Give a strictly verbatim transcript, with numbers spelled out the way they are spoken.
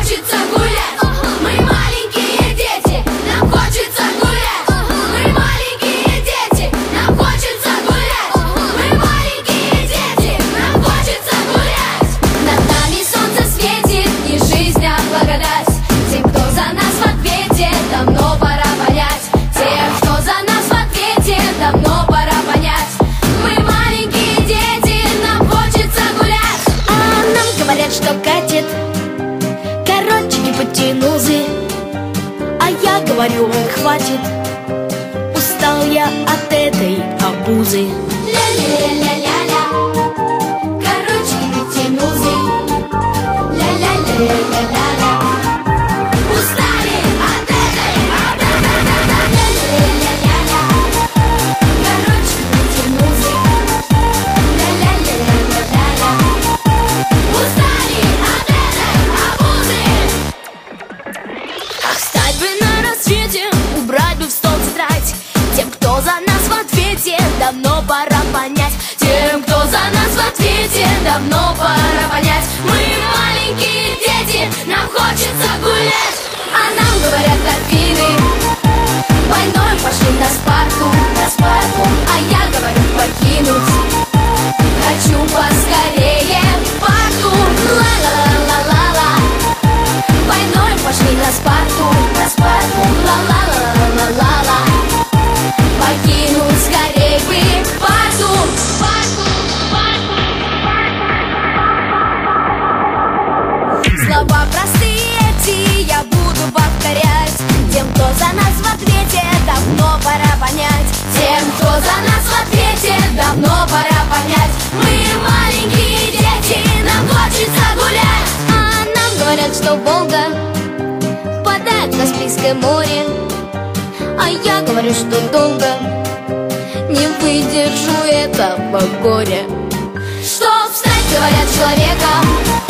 хочется гулять. Мы маленькие дети, нам хочется гулять. Мы маленькие дети, нам хочется гулять. Мы маленькие дети, нам хочется гулять. Над нами солнце светит, и жизнь нам благодать. Тем, кто за нас в ответе, давно пора понять. Тем, кто за нас в ответе, давно пора понять. Мы маленькие дети, нам хочется гулять. А нам говорят, что катит, короче, не потянузы. А я говорю, хватит, устал я от этой обузы. Ля-ля-ля-ля-ля, короче, не потянузы. Ля-ля-ля-ля-ля-ля, устали от этой, от этой, ля-ля-ля-ля-ля, короче, не потянузы. Ля-ля-ля-ля-ля-ля, устали от этой обузы. Встать бы на рассвете, убрать бы в стол тетрадь. Тем, кто за нас в ответе, давно пора понять. Тем, кто за нас в ответе, давно пора понять. Мы маленькие дети, нам хочется гулять. А нам говорят дельфины, войной пошли на Спарту, на Спарту. А я говорю покинуть, хочу поскорее в порту. Ла-ла-ла-ла-ла-ла, войной пошли на Спарту, на Спарту. Ла-ла-ла-ла-ла-ла, покинуть скорей бы порту, порту, порту. Слова простые эти я буду повторять. Тем, кто за нас в ответе, давно пора понять. Тем, кто за нас в ответе, давно пора понять. Мы маленькие дети, нам хочется гулять. А нам говорят, что Волга впадает в Каспийское море. А я говорю, что долго не выдержу этого горя. Что встать, говорят, человека